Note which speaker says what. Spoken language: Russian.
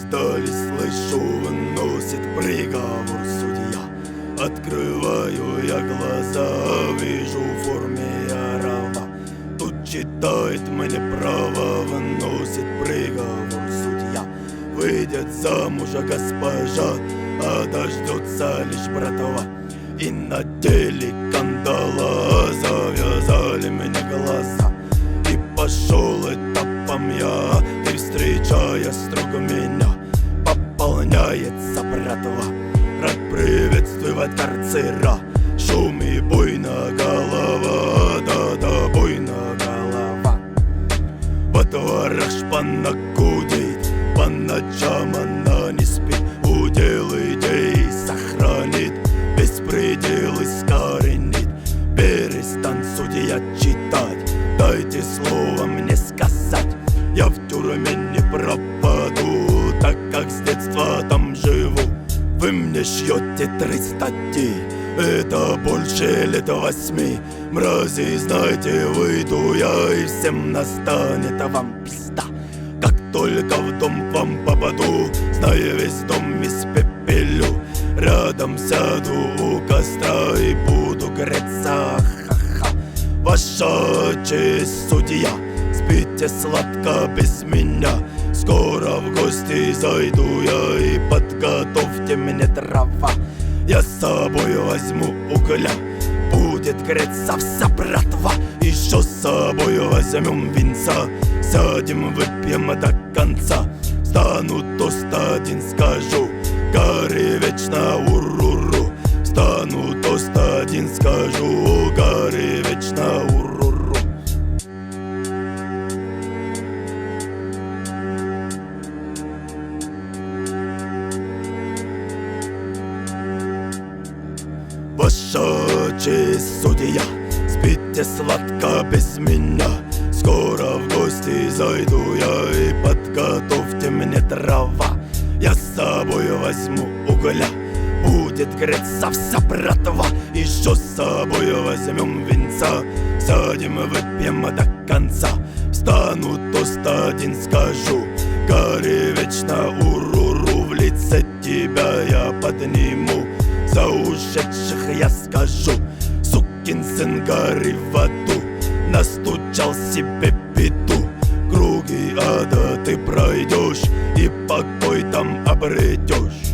Speaker 1: вдали слышу, выносит приговор судья. Открываю я глаза, вижу в форме рава. Тут читает мне право, выносит приговор судья. Выйдет замуж госпожа, а дождется лишь братва. И надели кандала, завязали мне глаза. И пошел этапом я, и встречая строго меня, пополняется братва. Рад приветствовать карцера, шум и буйна голова, да-да, буйна голова. Во дворах шпана гудит, по ночам она не спит, удел идей сохранит, беспредел искоренит. Перестань, судья, читать, дайте слово мне сказать. Я в тюрьме не пропаду, так как с детства там живу. Вы мне шьете 3 статьи, это больше лет 8. Мрази, знаете, выйду я, и всем настанет вам пизда. Как только в дом к вам попаду, знаю, весь дом испепелю. Рядом сяду у костра и буду греться, ха-ха. Ваша честь, судья, спите сладко без меня. Скоро в гости зайду я, и подготовьте мне дрова. Я с собой возьму угля, будет греться вся братва. Еще с собой возьмем винца, сядем, выпьем до конца. Стану тост один скажу, горе вечно уруру. Стану тост один скажу, горе вечно уруру. Ваша честь, судья, спите сладко без меня. Скоро в гости зайду я, и подготовьте мне дрова. Я с собой возьму угля, будет греться вся братва. Еще с собой возьмем винца, сядем, выпьем до конца. Встану, тост один скажу, горе вечно уруру. В лице тебя я подниму, за ушедших я скажу. Сукин сын, гори в аду, настучал себе беду. Круги ада ты пройдешь, и покой там обретешь.